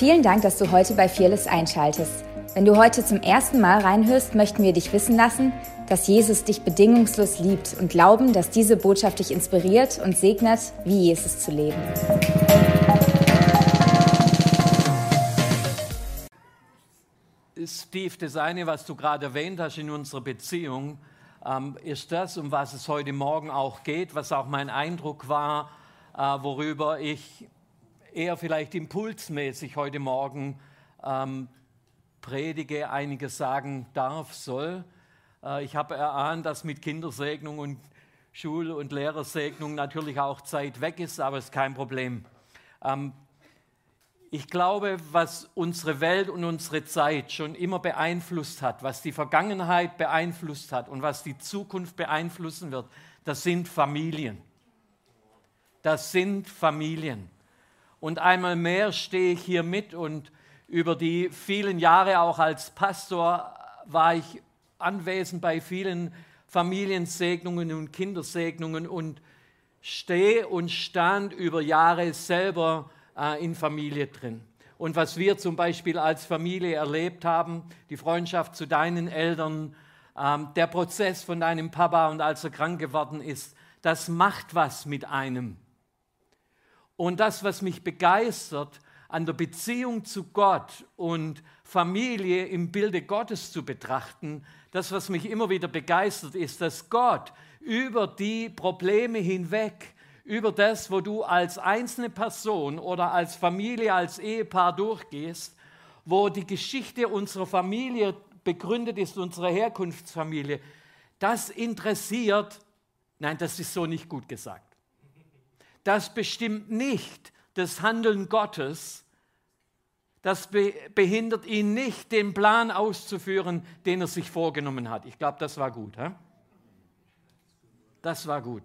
Vielen Dank, dass du heute bei Fearless einschaltest. Wenn du heute zum ersten Mal reinhörst, möchten wir dich wissen lassen, dass Jesus dich bedingungslos liebt und glauben, dass diese Botschaft dich inspiriert und segnet, wie Jesus zu leben. Steve, das eine, was du gerade erwähnt hast in unserer Beziehung, ist das, um was es heute Morgen auch geht, was auch mein Eindruck war, worüber ich eher vielleicht impulsmäßig heute Morgen predige, einiges sagen darf, soll. Ich habe erahnt, dass mit Kindersegnung und Schul- und Lehrersegnung natürlich auch Zeit weg ist, aber es ist kein Problem. Ich glaube, was unsere Welt und unsere Zeit schon immer beeinflusst hat, was die Vergangenheit beeinflusst hat und was die Zukunft beeinflussen wird, das sind Familien. Das sind Familien. Und einmal mehr stehe ich hier mit und über die vielen Jahre auch als Pastor war ich anwesend bei vielen Familiensegnungen und Kindersegnungen und stehe und stand über Jahre selber in Familie drin. Und was wir zum Beispiel als Familie erlebt haben, die Freundschaft zu deinen Eltern, der Prozess von deinem Papa und als er krank geworden ist, das macht was mit einem. Und das, was mich begeistert, an der Beziehung zu Gott und Familie im Bilde Gottes zu betrachten, das, was mich immer wieder begeistert, ist, dass Gott über die Probleme hinweg, über das, wo du als einzelne Person oder als Familie, als Ehepaar durchgehst, wo die Geschichte unserer Familie begründet ist, unserer Herkunftsfamilie, das interessiert, nein, das ist so nicht gut gesagt. Das bestimmt nicht das Handeln Gottes, das behindert ihn nicht, den Plan auszuführen, den er sich vorgenommen hat. Ich glaube, das war gut. Das war gut.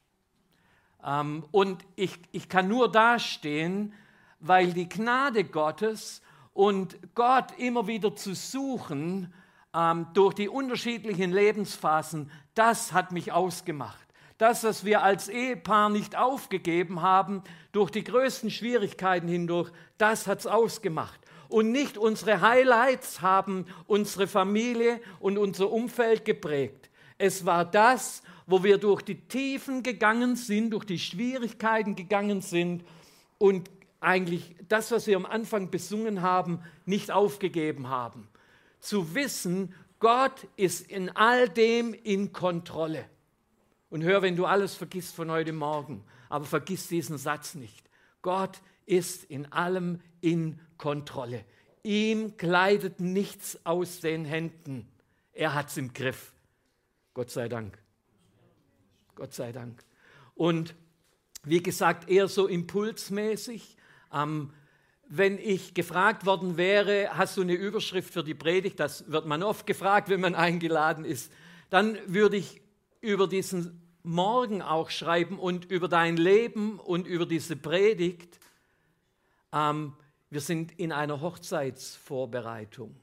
Und ich kann nur dastehen, weil die Gnade Gottes und Gott immer wieder zu suchen durch die unterschiedlichen Lebensphasen, das hat mich ausgemacht. Das, was wir als Ehepaar nicht aufgegeben haben, durch die größten Schwierigkeiten hindurch, das hat es ausgemacht. Und nicht unsere Highlights haben unsere Familie und unser Umfeld geprägt. Es war das, wo wir durch die Tiefen gegangen sind, durch die Schwierigkeiten gegangen sind und eigentlich das, was wir am Anfang besungen haben, nicht aufgegeben haben. Zu wissen, Gott ist in all dem in Kontrolle. Und hör, wenn du alles vergisst von heute Morgen, aber vergiss diesen Satz nicht. Gott ist in allem in Kontrolle. Ihm gleitet nichts aus den Händen. Er hat es im Griff. Gott sei Dank. Gott sei Dank. Und wie gesagt, eher so impulsmäßig. Wenn ich gefragt worden wäre, hast du eine Überschrift für die Predigt, das wird man oft gefragt, wenn man eingeladen ist, dann würde ich über diesen Morgen auch schreiben und über dein Leben und über diese Predigt. Wir sind in einer Hochzeitsvorbereitung.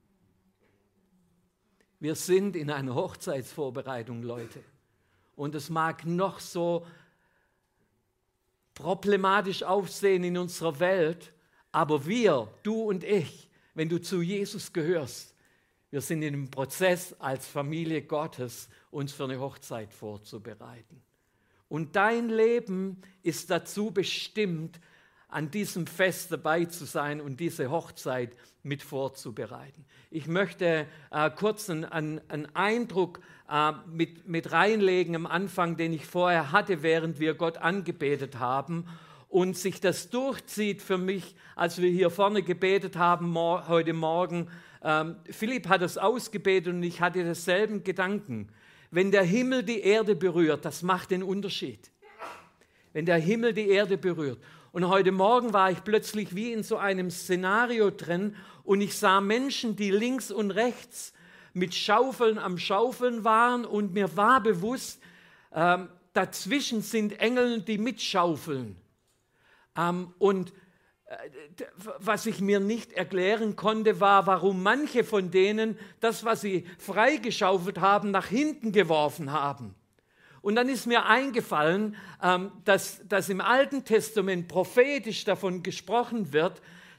Wir sind in einer Hochzeitsvorbereitung, Leute. Und es mag noch so problematisch aussehen in unserer Welt, aber wir, du und ich, wenn du zu Jesus gehörst, wir sind in dem Prozess als Familie Gottes, uns für eine Hochzeit vorzubereiten. Und dein Leben ist dazu bestimmt, an diesem Fest dabei zu sein und diese Hochzeit mit vorzubereiten. Ich möchte kurz einen Eindruck mit reinlegen am Anfang, den ich vorher hatte, während wir Gott angebetet haben und sich das durchzieht für mich, als wir hier vorne gebetet haben heute Morgen. Philipp hat es ausgebetet und ich hatte denselben Gedanken. Wenn der Himmel die Erde berührt, das macht den Unterschied. Wenn der Himmel die Erde berührt. Und heute Morgen war ich plötzlich wie in so einem Szenario drin und ich sah Menschen, die links und rechts mit Schaufeln am Schaufeln waren und mir war bewusst, dazwischen sind Engel, die mitschaufeln. Und was ich mir nicht erklären konnte, war, warum manche von denen das, was sie freigeschaufelt haben, nach hinten geworfen haben. Und dann ist mir eingefallen, dass im Alten Testament prophetisch davon gesprochen wird,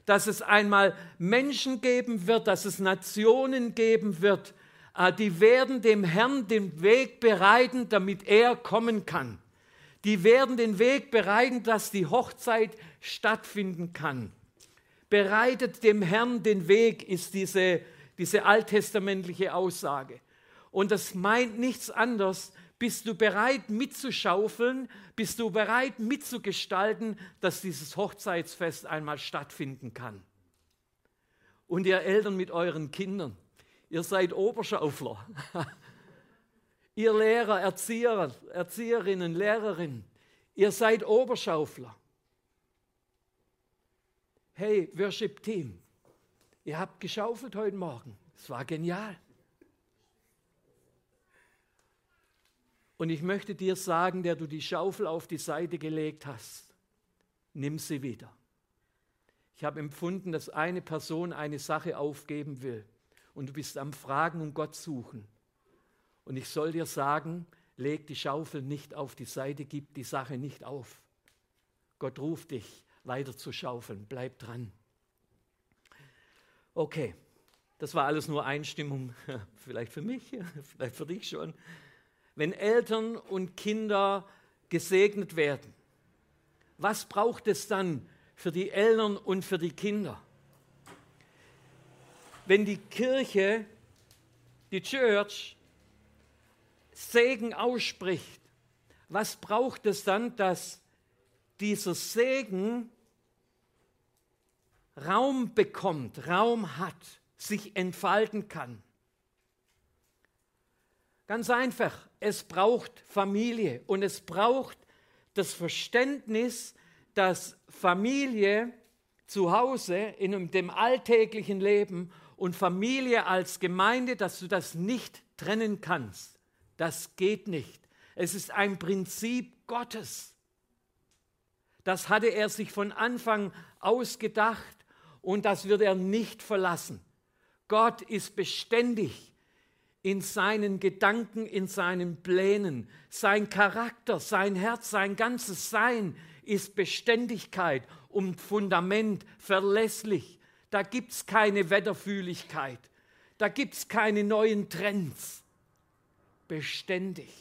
dass es einmal Menschen geben wird, dass es Nationen geben wird, die werden dem Herrn den Weg bereiten, damit er kommen kann. Die werden den Weg bereiten, dass die Hochzeit stattfinden kann. Bereitet dem Herrn den Weg, ist diese alttestamentliche Aussage. Und das meint nichts anderes. Bist du bereit mitzuschaufeln? Bist du bereit mitzugestalten, dass dieses Hochzeitsfest einmal stattfinden kann? Und ihr Eltern mit euren Kindern, ihr seid Oberschaufler. Ihr Lehrer, Erzieher, Erzieherinnen, Lehrerinnen, ihr seid Oberschaufler. Hey, Worship-Team, ihr habt geschaufelt heute Morgen. Es war genial. Und ich möchte dir sagen, der du die Schaufel auf die Seite gelegt hast, nimm sie wieder. Ich habe empfunden, dass eine Person eine Sache aufgeben will und du bist am Fragen und Gott suchen. Und ich soll dir sagen, leg die Schaufel nicht auf die Seite, gib die Sache nicht auf. Gott ruft dich, weiter zu schaufeln. Bleib dran. Okay, das war alles nur Einstimmung, vielleicht für mich, vielleicht für dich schon. Wenn Eltern und Kinder gesegnet werden, was braucht es dann für die Eltern und für die Kinder? Wenn die Kirche, die Church, Segen ausspricht, was braucht es dann, dass dieser Segen Raum bekommt, Raum hat, sich entfalten kann? Ganz einfach, es braucht Familie und es braucht das Verständnis, dass Familie zu Hause in dem alltäglichen Leben und Familie als Gemeinde, dass du das nicht trennen kannst. Das geht nicht. Es ist ein Prinzip Gottes. Das hatte er sich von Anfang ausgedacht und das wird er nicht verlassen. Gott ist beständig in seinen Gedanken, in seinen Plänen. Sein Charakter, sein Herz, sein ganzes Sein ist Beständigkeit und Fundament, verlässlich. Da gibt es keine Wetterfühligkeit. Da gibt es keine neuen Trends. Beständig.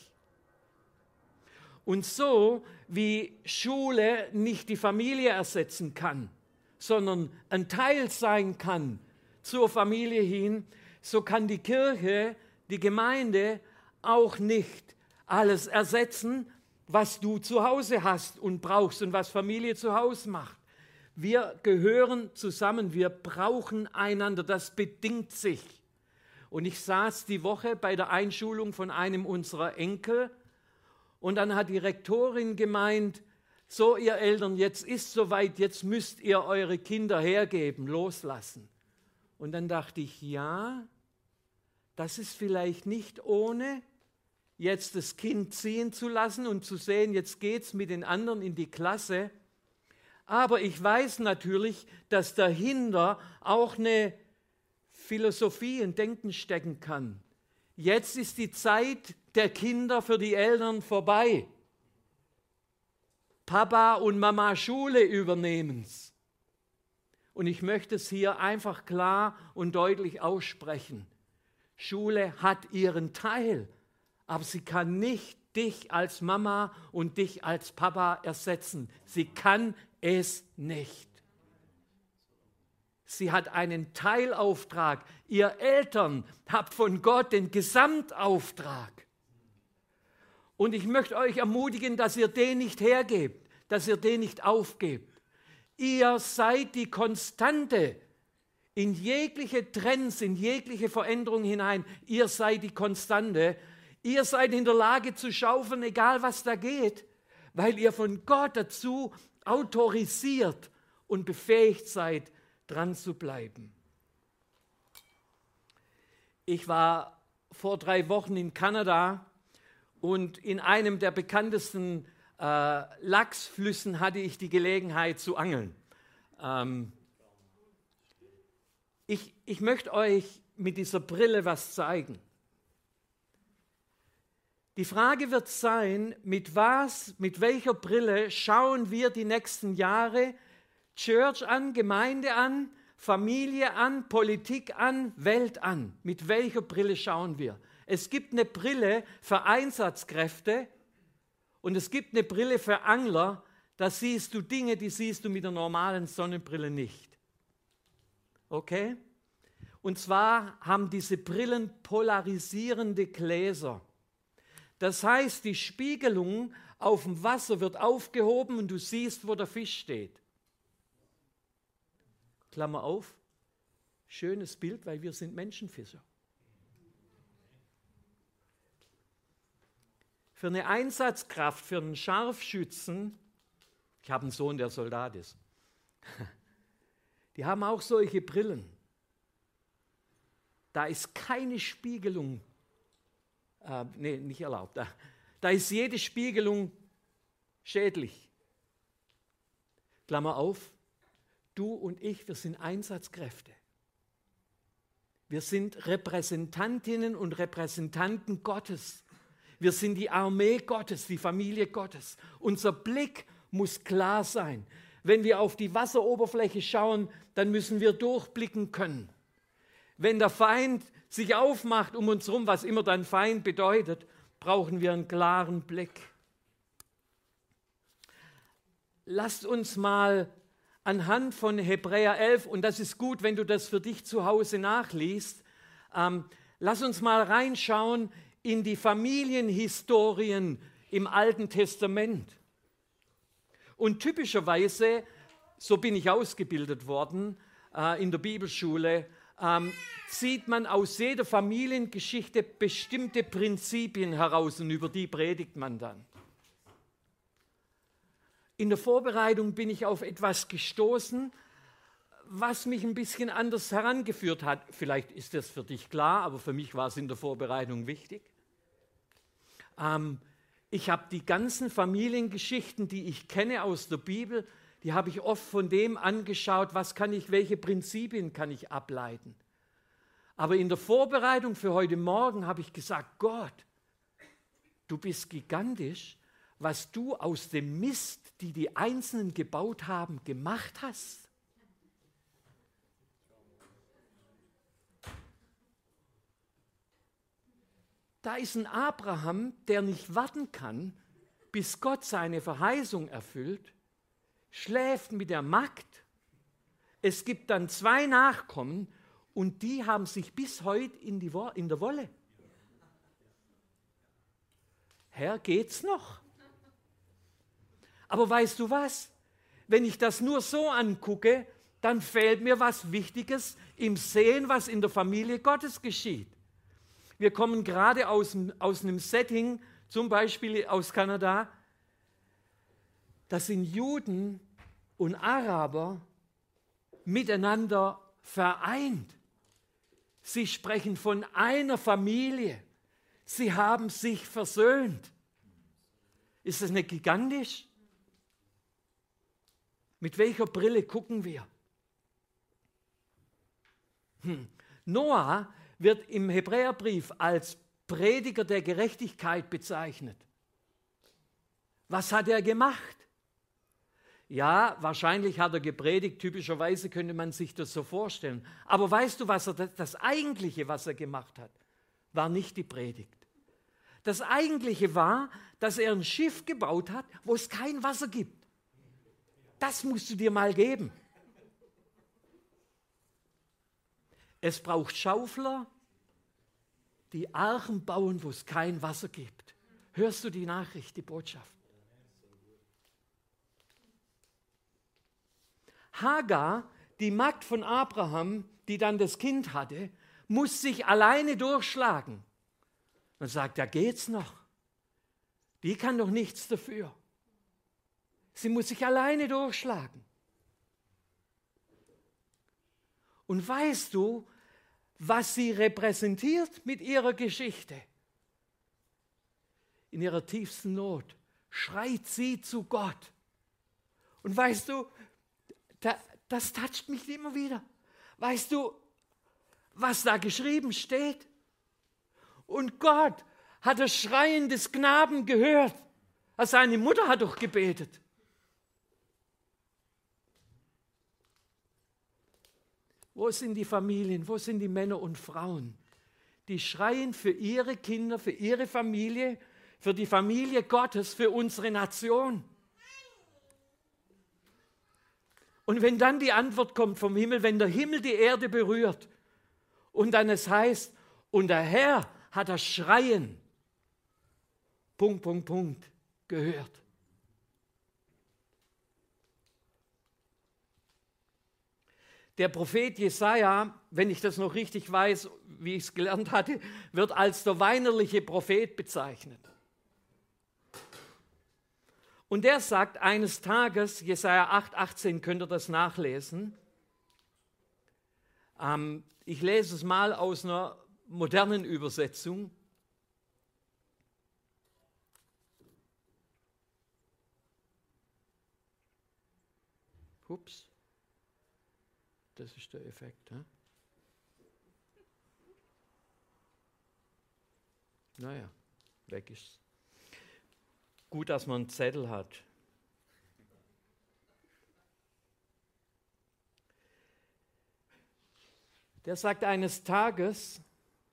Und so wie Schule nicht die Familie ersetzen kann, sondern ein Teil sein kann zur Familie hin, so kann die Kirche, die Gemeinde auch nicht alles ersetzen, was du zu Hause hast und brauchst und was Familie zu Hause macht. Wir gehören zusammen, wir brauchen einander, das bedingt sich. Und ich saß die Woche bei der Einschulung von einem unserer Enkel und dann hat die Rektorin gemeint, so ihr Eltern, jetzt ist soweit, jetzt müsst ihr eure Kinder hergeben, loslassen. Und dann dachte ich, ja, das ist vielleicht nicht ohne, jetzt das Kind ziehen zu lassen und zu sehen, jetzt geht's mit den anderen in die Klasse. Aber ich weiß natürlich, dass dahinter auch eine Philosophie und Denken stecken kann. Jetzt ist die Zeit der Kinder für die Eltern vorbei. Papa und Mama Schule übernehmen's. Und ich möchte es hier einfach klar und deutlich aussprechen. Schule hat ihren Teil, aber sie kann nicht dich als Mama und dich als Papa ersetzen. Sie kann es nicht. Sie hat einen Teilauftrag. Ihr Eltern habt von Gott den Gesamtauftrag. Und ich möchte euch ermutigen, dass ihr den nicht hergebt, dass ihr den nicht aufgebt. Ihr seid die Konstante in jegliche Trends, in jegliche Veränderung hinein. Ihr seid die Konstante. Ihr seid in der Lage zu schaufeln, egal was da geht, weil ihr von Gott dazu autorisiert und befähigt seid, dran zu bleiben. Ich war vor 3 Wochen in Kanada und in einem der bekanntesten Lachsflüssen hatte ich die Gelegenheit zu angeln. Ich möchte euch mit dieser Brille was zeigen. Die Frage wird sein, mit welcher Brille schauen wir die nächsten Jahre Church an, Gemeinde an, Familie an, Politik an, Welt an. Mit welcher Brille schauen wir? Es gibt eine Brille für Einsatzkräfte und es gibt eine Brille für Angler. Da siehst du Dinge, die siehst du mit der normalen Sonnenbrille nicht. Okay? Und zwar haben diese Brillen polarisierende Gläser. Das heißt, die Spiegelung auf dem Wasser wird aufgehoben und du siehst, wo der Fisch steht. Klammer auf, schönes Bild, weil wir sind Menschenfischer. Für eine Einsatzkraft, für einen Scharfschützen, ich habe einen Sohn, der Soldat ist, die haben auch solche Brillen. Da ist keine Spiegelung, nicht erlaubt, da ist jede Spiegelung schädlich. Klammer auf, du und ich, wir sind Einsatzkräfte. Wir sind Repräsentantinnen und Repräsentanten Gottes. Wir sind die Armee Gottes, die Familie Gottes. Unser Blick muss klar sein. Wenn wir auf die Wasseroberfläche schauen, dann müssen wir durchblicken können. Wenn der Feind sich aufmacht um uns herum, was immer dann Feind bedeutet, brauchen wir einen klaren Blick. Lasst uns mal anhand von Hebräer 11, und das ist gut, wenn du das für dich zu Hause nachliest, lass uns mal reinschauen in die Familienhistorien im Alten Testament. Und typischerweise, so bin ich ausgebildet worden in der Bibelschule, zieht man aus jeder Familiengeschichte bestimmte Prinzipien heraus und über die predigt man dann. In der Vorbereitung bin ich auf etwas gestoßen, was mich ein bisschen anders herangeführt hat. Vielleicht ist das für dich klar, aber für mich war es in der Vorbereitung wichtig. Ich habe die ganzen Familiengeschichten, die ich kenne aus der Bibel, die habe ich oft von dem angeschaut, welche Prinzipien kann ich ableiten. Aber in der Vorbereitung für heute Morgen habe ich gesagt, Gott, du bist gigantisch, was du aus dem Mist, die die Einzelnen gebaut haben, gemacht hast. Da ist ein Abraham, der nicht warten kann, bis Gott seine Verheißung erfüllt, schläft mit der Magd. Es gibt dann 2 Nachkommen und die haben sich bis heute in der Wolle. Herr, geht's noch? Aber weißt du was? Wenn ich das nur so angucke, dann fehlt mir was Wichtiges im Sehen, was in der Familie Gottes geschieht. Wir kommen gerade aus einem Setting, zum Beispiel aus Kanada, da sind Juden und Araber miteinander vereint. Sie sprechen von einer Familie. Sie haben sich versöhnt. Ist das nicht gigantisch? Mit welcher Brille gucken wir? Noah wird im Hebräerbrief als Prediger der Gerechtigkeit bezeichnet. Was hat er gemacht? Ja, wahrscheinlich hat er gepredigt, typischerweise könnte man sich das so vorstellen. Aber weißt du, das Eigentliche, was er gemacht hat, war nicht die Predigt. Das Eigentliche war, dass er ein Schiff gebaut hat, wo es kein Wasser gibt. Das musst du dir mal geben. Es braucht Schaufler, die Archen bauen, wo es kein Wasser gibt. Hörst du die Nachricht, die Botschaft? Hagar, die Magd von Abraham, die dann das Kind hatte, muss sich alleine durchschlagen. Man sagt, ja, geht's noch? Die kann doch nichts dafür. Sie muss sich alleine durchschlagen. Und weißt du, was sie repräsentiert mit ihrer Geschichte? In ihrer tiefsten Not schreit sie zu Gott. Und weißt du, das toucht mich immer wieder. Weißt du, was da geschrieben steht? Und Gott hat das Schreien des Knaben gehört. Seine Mutter hat doch gebetet. Wo sind die Familien? Wo sind die Männer und Frauen? Die schreien für ihre Kinder, für ihre Familie, für die Familie Gottes, für unsere Nation. Und wenn dann die Antwort kommt vom Himmel, wenn der Himmel die Erde berührt und dann es heißt, und der Herr hat das Schreien, ... gehört. Der Prophet Jesaja, wenn ich das noch richtig weiß, wie ich es gelernt hatte, wird als der weinerliche Prophet bezeichnet. Und der sagt eines Tages, Jesaja 8,18, könnt ihr das nachlesen. Ich lese es mal aus einer modernen Übersetzung. Ups. Das ist der Effekt. He? Naja, weg ist's. Gut, dass man einen Zettel hat. Der sagt eines Tages,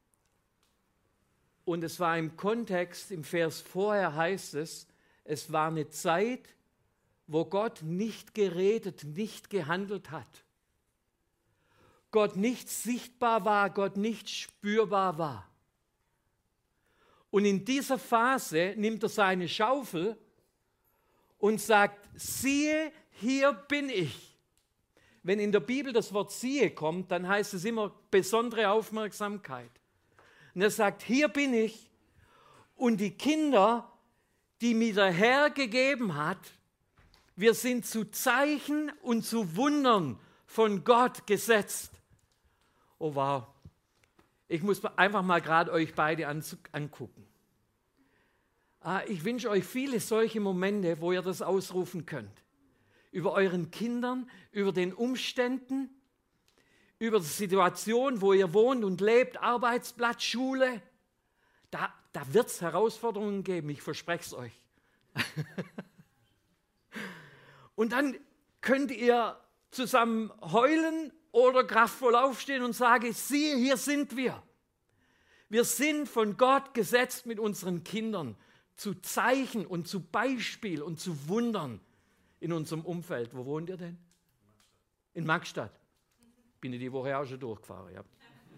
und es war im Kontext, im Vers vorher heißt es war eine Zeit, wo Gott nicht geredet, nicht gehandelt hat. Gott nicht sichtbar war, Gott nicht spürbar war. Und in dieser Phase nimmt er seine Schaufel und sagt, siehe, hier bin ich. Wenn in der Bibel das Wort siehe kommt, dann heißt es immer besondere Aufmerksamkeit. Und er sagt, hier bin ich und die Kinder, die mir der Herr gegeben hat, wir sind zu Zeichen und zu Wundern von Gott gesetzt. Oh wow, ich muss einfach mal gerade euch beide angucken. Ich wünsche euch viele solche Momente, wo ihr das ausrufen könnt. Über euren Kindern, über den Umständen, über die Situation, wo ihr wohnt und lebt, Arbeitsplatz, Schule. Da wird es Herausforderungen geben, ich verspreche es euch. Und dann könnt ihr zusammen heulen oder kraftvoll aufstehen und sagen, siehe, hier sind wir. Wir sind von Gott gesetzt mit unseren Kindern zu Zeichen und zu Beispiel und zu Wundern in unserem Umfeld. Wo wohnt ihr denn? In Magstadt. Bin ich die Woche auch schon durchgefahren. Ja.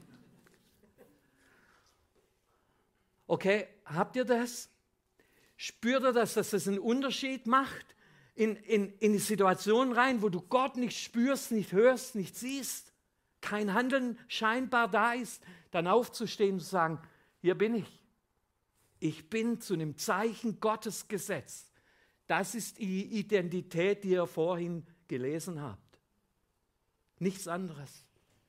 Okay, habt ihr das? Spürt ihr das, dass das einen Unterschied macht in die Situation rein, wo du Gott nicht spürst, nicht hörst, nicht siehst, kein Handeln scheinbar da ist, dann aufzustehen und zu sagen, hier bin ich. Ich bin zu einem Zeichen Gottes gesetzt. Das ist die Identität, die ihr vorhin gelesen habt. Nichts anderes.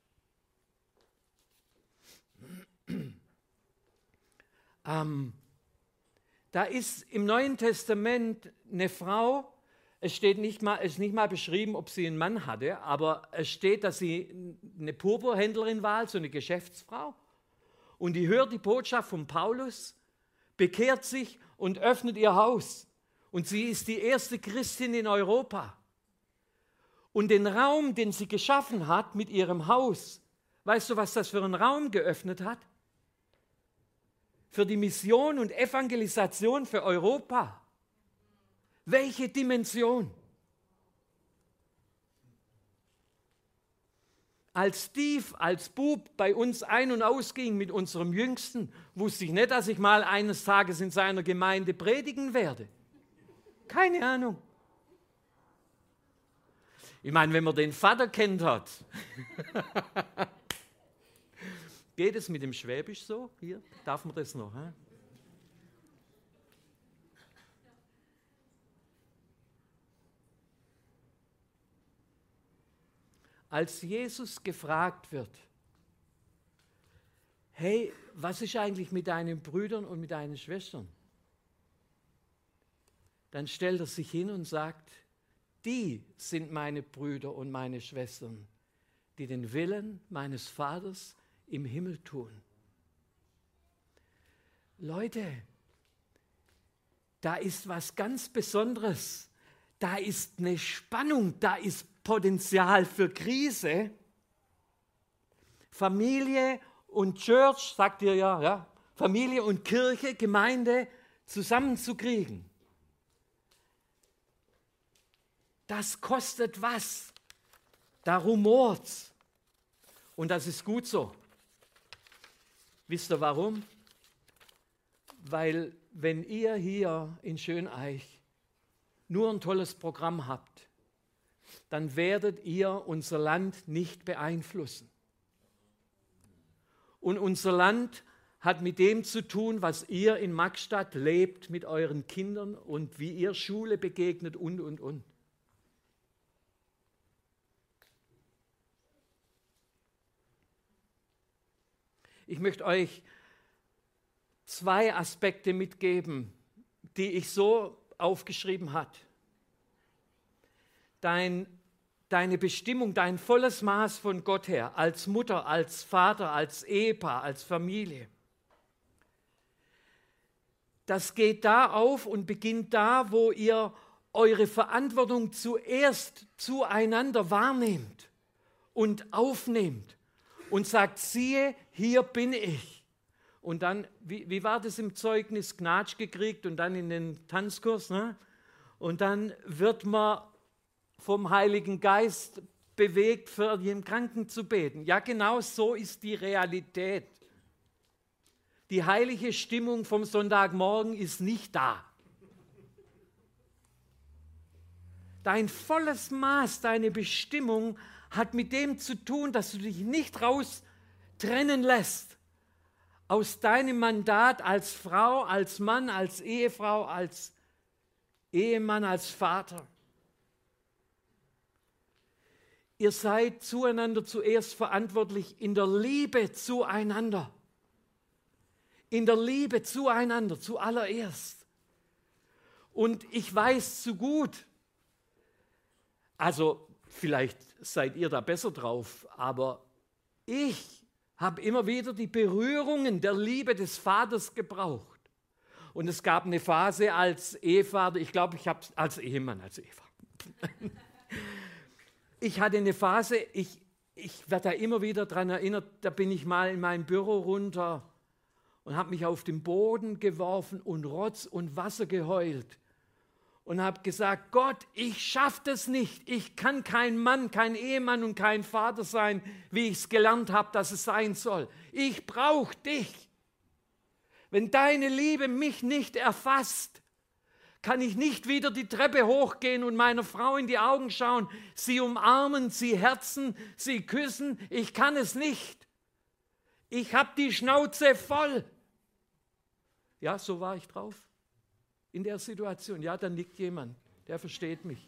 Da ist im Neuen Testament eine Frau, es ist nicht mal beschrieben, ob sie einen Mann hatte, aber es steht, dass sie eine Purpurhändlerin war, also eine Geschäftsfrau. Und die hört die Botschaft von Paulus, bekehrt sich und öffnet ihr Haus. Und sie ist die erste Christin in Europa. Und den Raum, den sie geschaffen hat mit ihrem Haus, weißt du, was das für einen Raum geöffnet hat? Für die Mission und Evangelisation für Europa. Welche Dimension? Als Steve, als Bub bei uns ein- und ausging mit unserem Jüngsten, wusste ich nicht, dass ich mal eines Tages in seiner Gemeinde predigen werde. Keine Ahnung. Ich meine, wenn man den Vater kennt hat. Geht es mit dem Schwäbisch so? Hier, darf man das noch? He? Als Jesus gefragt wird, hey, was ist eigentlich mit deinen Brüdern und mit deinen Schwestern? Dann stellt er sich hin und sagt, die sind meine Brüder und meine Schwestern, die den Willen meines Vaters im Himmel tun. Leute, da ist was ganz Besonderes. Da ist eine Spannung, da ist Potenzial für Krise. Familie und Church, sagt ihr ja, Familie und Kirche, Gemeinde zusammenzukriegen. Das kostet was. Da rumort's. Und das ist gut so. Wisst ihr warum? Weil wenn ihr hier in Schöneich nur ein tolles Programm habt, dann werdet ihr unser Land nicht beeinflussen. Und unser Land hat mit dem zu tun, was ihr in Magstadt lebt mit euren Kindern und wie ihr Schule begegnet und. Ich möchte euch 2 Aspekte mitgeben, die ich so aufgeschrieben habe. Deine Bestimmung, dein volles Maß von Gott her, als Mutter, als Vater, als Ehepaar, als Familie. Das geht da auf und beginnt da, wo ihr eure Verantwortung zuerst zueinander wahrnehmt und aufnehmt und sagt, siehe, hier bin ich. Und dann, wie war das im Zeugnis, Gnatsch gekriegt und dann in den Tanzkurs, ne? Und dann wird man vom Heiligen Geist bewegt, für den Kranken zu beten. Ja, genau so ist die Realität. Die heilige Stimmung vom Sonntagmorgen ist nicht da. Dein volles Maß, deine Bestimmung hat mit dem zu tun, dass du dich nicht raus trennen lässt aus deinem Mandat als Frau, als Mann, als Ehefrau, als Ehemann, als Vater. Ihr seid zueinander zuerst verantwortlich in der Liebe zueinander. In der Liebe zueinander zuallererst. Und ich weiß zu gut, also vielleicht seid ihr da besser drauf, aber ich habe immer wieder die Berührungen der Liebe des Vaters gebraucht. Und es gab eine Phase als Ehevater, ich glaube, ich habe es als Ehemann, als Eva. Ich hatte eine Phase, ich werde da immer wieder daran erinnert, da bin ich mal in mein Büro runter und habe mich auf den Boden geworfen und Rotz und Wasser geheult. Und habe gesagt, Gott, ich schaffe das nicht. Ich kann kein Mann, kein Ehemann und kein Vater sein, wie ich es gelernt habe, dass es sein soll. Ich brauche dich. Wenn deine Liebe mich nicht erfasst, kann ich nicht wieder die Treppe hochgehen und meiner Frau in die Augen schauen, sie umarmen, sie herzen, sie küssen. Ich kann es nicht. Ich habe die Schnauze voll. Ja, so war ich drauf. In der Situation, ja, dann liegt jemand, der versteht mich.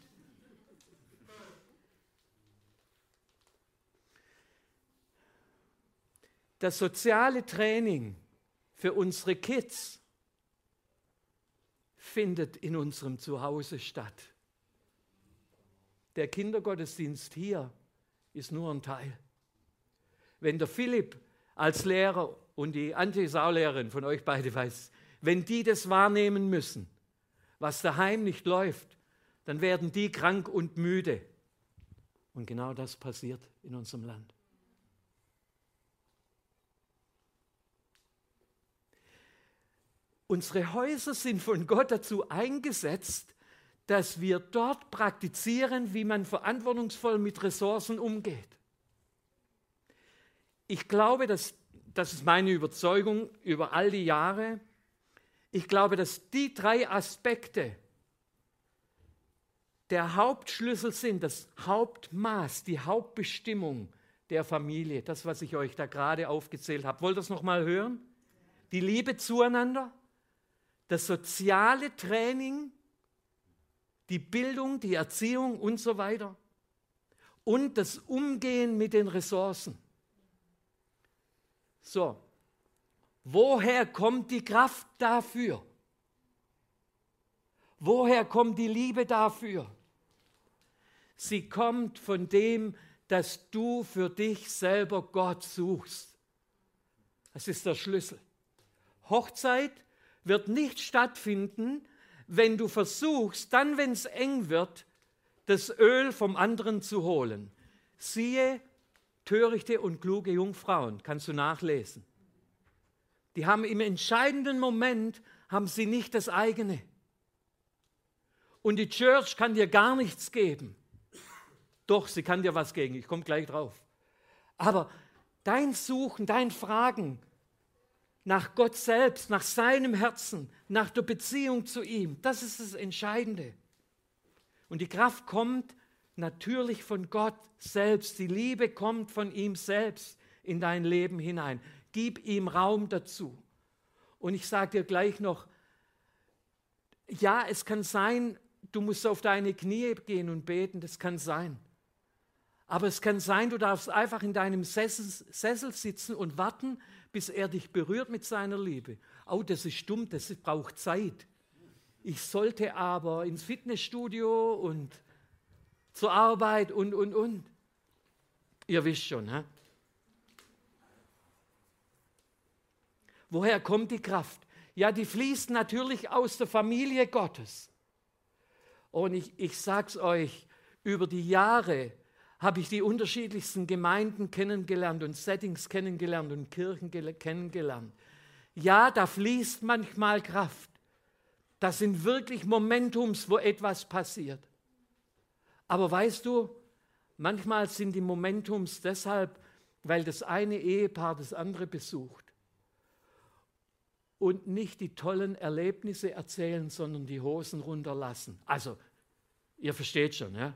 Das soziale Training für unsere Kids findet in unserem Zuhause statt. Der Kindergottesdienst hier ist nur ein Teil. Wenn der Philipp als Lehrer und die Antje-Saulehrerin von euch beide weiß, wenn die das wahrnehmen müssen, was daheim nicht läuft, dann werden die krank und müde. Und genau das passiert in unserem Land. Unsere Häuser sind von Gott dazu eingesetzt, dass wir dort praktizieren, wie man verantwortungsvoll mit Ressourcen umgeht. Ich glaube, das ist meine Überzeugung über all die Jahre. Ich glaube, dass die 3 Aspekte der Hauptschlüssel sind, das Hauptmaß, die Hauptbestimmung der Familie, das, was ich euch da gerade aufgezählt habe. Wollt ihr das nochmal hören? Die Liebe zueinander, das soziale Training, die Bildung, die Erziehung und so weiter und das Umgehen mit den Ressourcen. So. Woher kommt die Kraft dafür? Woher kommt die Liebe dafür? Sie kommt von dem, dass du für dich selber Gott suchst. Das ist der Schlüssel. Hochzeit wird nicht stattfinden, wenn du versuchst, dann, wenn es eng wird, das Öl vom anderen zu holen. Siehe, törichte und kluge Jungfrauen, kannst du nachlesen. Die haben im entscheidenden Moment, haben sie nicht das eigene. Und die Church kann dir gar nichts geben. Doch, sie kann dir was geben, ich komme gleich drauf. Aber dein Suchen, dein Fragen nach Gott selbst, nach seinem Herzen, nach der Beziehung zu ihm, das ist das Entscheidende. Und die Kraft kommt natürlich von Gott selbst. Die Liebe kommt von ihm selbst in dein Leben hinein. Gib ihm Raum dazu. Und ich sage dir gleich noch, ja, es kann sein, du musst auf deine Knie gehen und beten, das kann sein. Aber es kann sein, du darfst einfach in deinem Sessel sitzen und warten, bis er dich berührt mit seiner Liebe. Oh, das ist dumm, das braucht Zeit. Ich sollte aber ins Fitnessstudio und zur Arbeit und. Ihr wisst schon, hä? Woher kommt die Kraft? Ja, die fließt natürlich aus der Familie Gottes. Und ich sage es euch, über die Jahre habe ich die unterschiedlichsten Gemeinden kennengelernt und Settings kennengelernt und Kirchen kennengelernt. Ja, da fließt manchmal Kraft. Das sind wirklich Momentums, wo etwas passiert. Aber weißt du, manchmal sind die Momentums deshalb, weil das eine Ehepaar das andere besucht und nicht die tollen Erlebnisse erzählen, sondern die Hosen runterlassen. Also, ihr versteht schon, ja?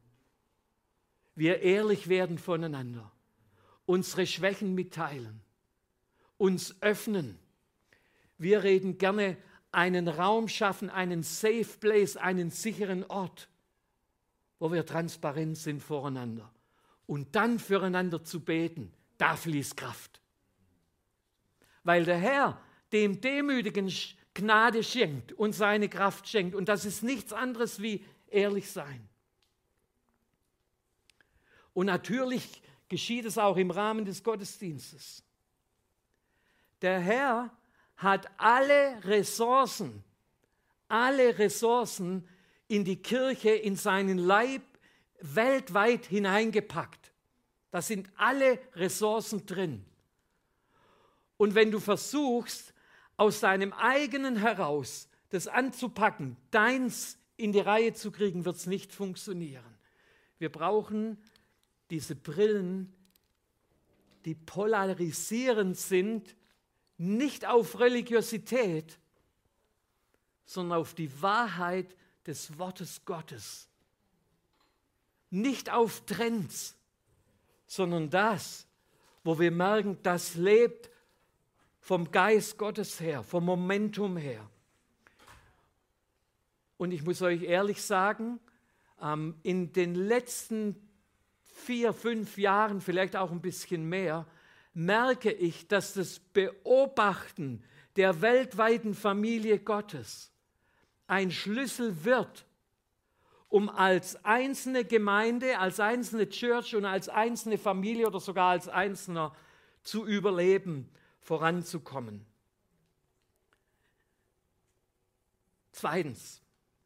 Wir ehrlich werden voneinander, unsere Schwächen mitteilen, uns öffnen. Wir reden gerne einen Raum schaffen, einen Safe Place, einen sicheren Ort, wo wir transparent sind voreinander. Und dann füreinander zu beten, da fließt Kraft. Weil der Herr dem Demütigen Gnade schenkt und seine Kraft schenkt. Und das ist nichts anderes wie ehrlich sein. Und natürlich geschieht es auch im Rahmen des Gottesdienstes. Der Herr hat alle Ressourcen in die Kirche, in seinen Leib weltweit hineingepackt. Da sind alle Ressourcen drin. Und wenn du versuchst, aus deinem eigenen heraus das anzupacken, deins in die Reihe zu kriegen, wird es nicht funktionieren. Wir brauchen diese Brillen, die polarisierend sind, nicht auf Religiosität, sondern auf die Wahrheit des Wortes Gottes. Nicht auf Trends, sondern das, wo wir merken, das lebt vom Geist Gottes her, vom Momentum her. Und ich muss euch ehrlich sagen, in den letzten 4, 5 Jahren, vielleicht auch ein bisschen mehr, merke ich, dass das Beobachten der weltweiten Familie Gottes ein Schlüssel wird, um als einzelne Gemeinde, als einzelne Church und als einzelne Familie oder sogar als Einzelner zu überleben, voranzukommen. Zweitens,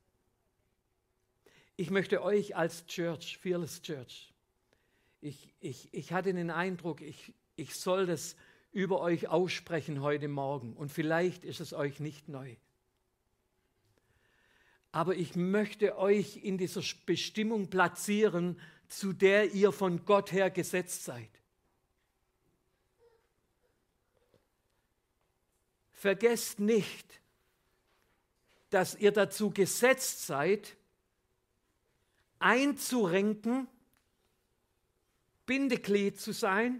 ich möchte euch als Church, Fearless Church, ich hatte den Eindruck, ich soll das über euch aussprechen heute Morgen und vielleicht ist es euch nicht neu. Aber ich möchte euch in dieser Bestimmung platzieren, zu der ihr von Gott her gesetzt seid. Vergesst nicht, dass ihr dazu gesetzt seid, einzurenken, Bindeglied zu sein,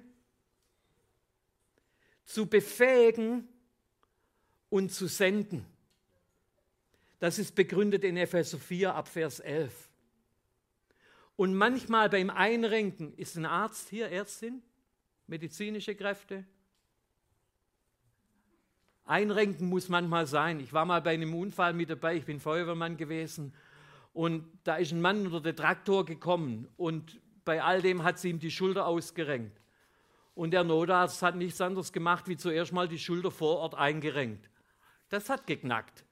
zu befähigen und zu senden. Das ist begründet in Epheser 4 ab Vers 11. Und manchmal beim Einrenken ist ein Arzt hier, Ärztin, medizinische Kräfte. Einrenken muss manchmal sein. Ich war mal bei einem Unfall mit dabei, ich bin Feuerwehrmann gewesen und da ist ein Mann unter den Traktor gekommen und bei all dem hat sie ihm die Schulter ausgerenkt. Und der Notarzt hat nichts anderes gemacht, wie zuerst mal die Schulter vor Ort eingerenkt. Das hat geknackt.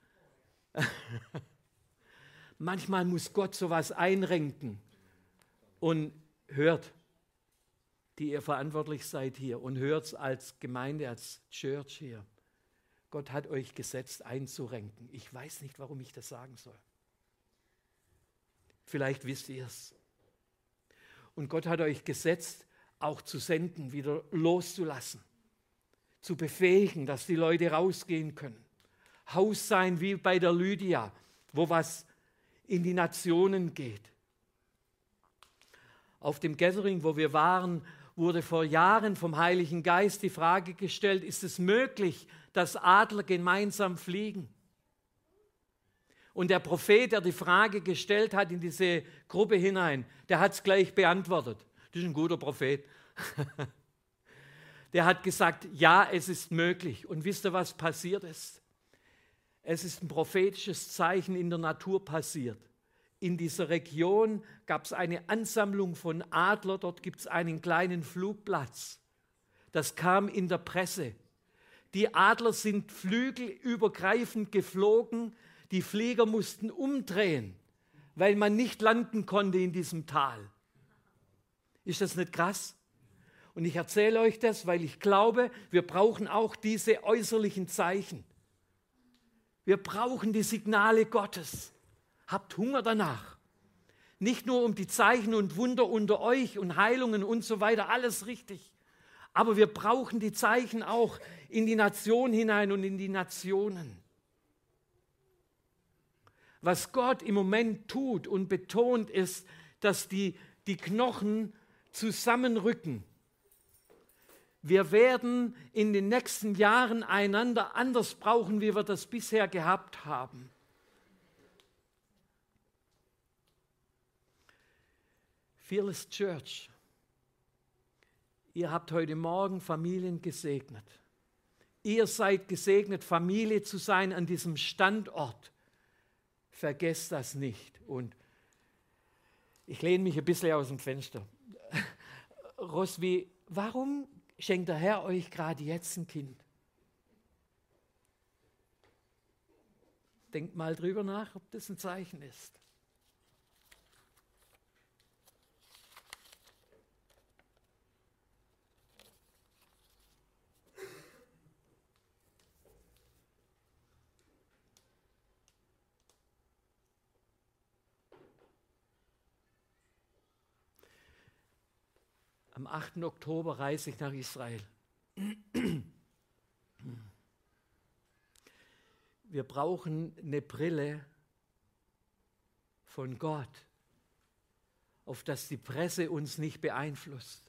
Manchmal muss Gott sowas einrenken. Und hört, die ihr verantwortlich seid hier und hört es als Gemeinde, als Church hier. Gott hat euch gesetzt, einzurenken. Ich weiß nicht, warum ich das sagen soll. Vielleicht wisst ihr es. Und Gott hat euch gesetzt, auch zu senden, wieder loszulassen, zu befähigen, dass die Leute rausgehen können. Haus sein wie bei der Lydia, wo was in die Nationen geht. Auf dem Gathering, wo wir waren, wurde vor Jahren vom Heiligen Geist die Frage gestellt, ist es möglich, dass Adler gemeinsam fliegen? Und der Prophet, der die Frage gestellt hat in diese Gruppe hinein, der hat es gleich beantwortet. Das ist ein guter Prophet. Der hat gesagt, ja, es ist möglich. Und wisst ihr, was passiert ist? Es ist ein prophetisches Zeichen in der Natur passiert. In dieser Region gab es eine Ansammlung von Adlern, dort gibt es einen kleinen Flugplatz. Das kam in der Presse. Die Adler sind flügelübergreifend geflogen, die Flieger mussten umdrehen, weil man nicht landen konnte in diesem Tal. Ist das nicht krass? Und ich erzähle euch das, weil ich glaube, wir brauchen auch diese äußerlichen Zeichen. Wir brauchen die Signale Gottes. Habt Hunger danach. Nicht nur um die Zeichen und Wunder unter euch und Heilungen und so weiter, alles richtig. Aber wir brauchen die Zeichen auch in die Nation hinein und in die Nationen. Was Gott im Moment tut und betont ist, dass die Knochen zusammenrücken. Wir werden in den nächsten Jahren einander anders brauchen, wie wir das bisher gehabt haben. Fearless Church, ihr habt heute Morgen Familien gesegnet. Ihr seid gesegnet, Familie zu sein an diesem Standort. Vergesst das nicht. Und ich lehne mich ein bisschen aus dem Fenster. Roswi, warum schenkt der Herr euch gerade jetzt ein Kind? Denkt mal drüber nach, ob das ein Zeichen ist. Am 8. Oktober reise ich nach Israel. Wir brauchen eine Brille von Gott, auf dass die Presse uns nicht beeinflusst.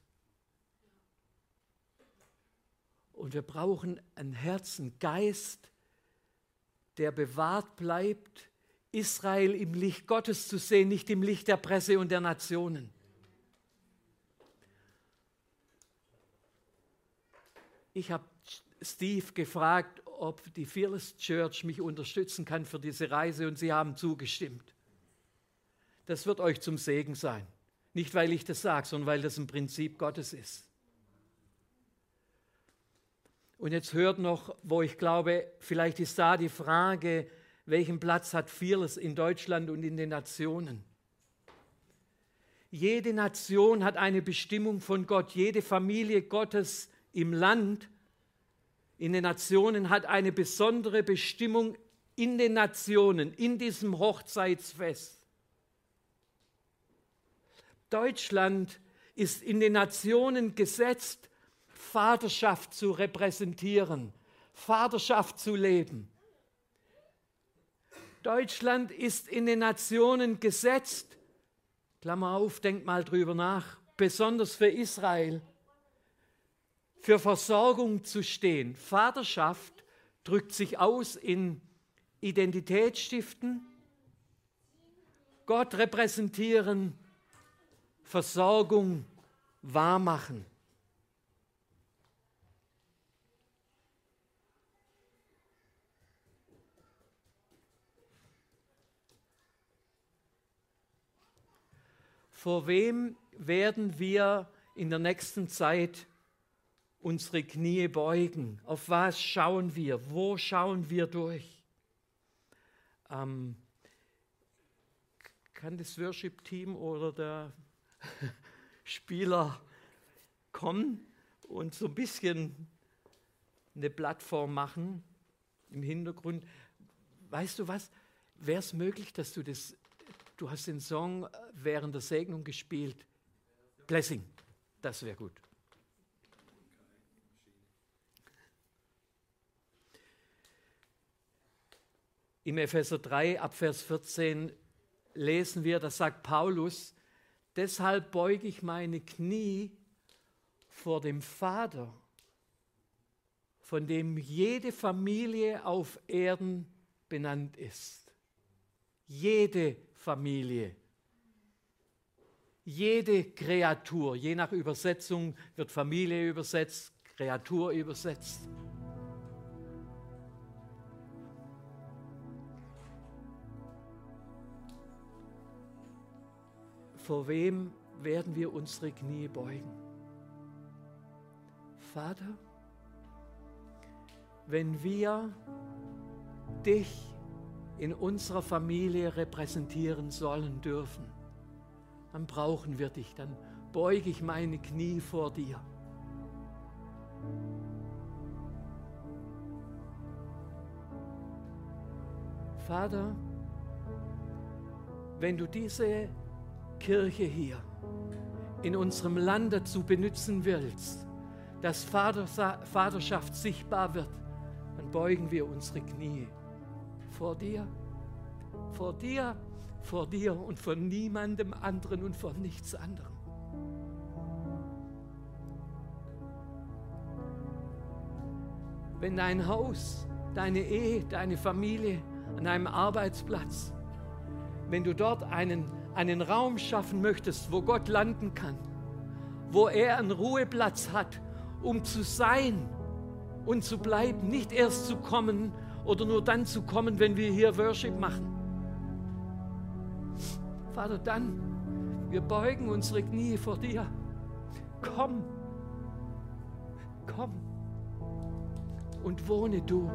Und wir brauchen ein Herz, einen Geist, der bewahrt bleibt, Israel im Licht Gottes zu sehen, nicht im Licht der Presse und der Nationen. Ich habe Steve gefragt, ob die Fearless Church mich unterstützen kann für diese Reise und sie haben zugestimmt. Das wird euch zum Segen sein. Nicht, weil ich das sage, sondern weil das ein Prinzip Gottes ist. Und jetzt hört noch, wo ich glaube, vielleicht ist da die Frage, welchen Platz hat Fearless in Deutschland und in den Nationen? Jede Nation hat eine Bestimmung von Gott, jede Familie Gottes im Land, in den Nationen hat eine besondere Bestimmung in den Nationen, in diesem Hochzeitsfest. Deutschland ist in den Nationen gesetzt, Vaterschaft zu repräsentieren, Vaterschaft zu leben. Deutschland ist in den Nationen gesetzt, Klammer auf, denkt mal drüber nach, besonders für Israel, für Versorgung zu stehen. Vaterschaft drückt sich aus in Identität stiften, Gott repräsentieren, Versorgung wahrmachen. Vor wem werden wir in der nächsten Zeit unsere Knie beugen? Auf was schauen wir? Wo schauen wir durch? Kann das Worship-Team oder der Spieler kommen und so ein bisschen eine Plattform machen im Hintergrund. Weißt du was? Wäre es möglich, dass du hast den Song während der Segnung gespielt. Blessing, das wäre gut. Im Epheser 3 ab Vers 14 lesen wir, das sagt Paulus, deshalb beuge ich meine Knie vor dem Vater, von dem jede Familie auf Erden benannt ist. Jede Familie, jede Kreatur, je nach Übersetzung wird Familie übersetzt, Kreatur übersetzt. Vor wem werden wir unsere Knie beugen? Vater, wenn wir dich in unserer Familie repräsentieren sollen dürfen, dann brauchen wir dich, dann beuge ich meine Knie vor dir. Vater, wenn du diese Kirche hier in unserem Land dazu benutzen willst, dass Vaterschaft sichtbar wird, dann beugen wir unsere Knie vor dir, vor dir, vor dir und vor niemandem anderen und vor nichts anderem. Wenn dein Haus, deine Ehe, deine Familie, an einem Arbeitsplatz, wenn du dort einen Raum schaffen möchtest, wo Gott landen kann, wo er einen Ruheplatz hat, um zu sein und zu bleiben, nicht erst zu kommen oder nur dann zu kommen, wenn wir hier Worship machen. Vater, dann, wir beugen unsere Knie vor dir. Komm, komm und wohne du.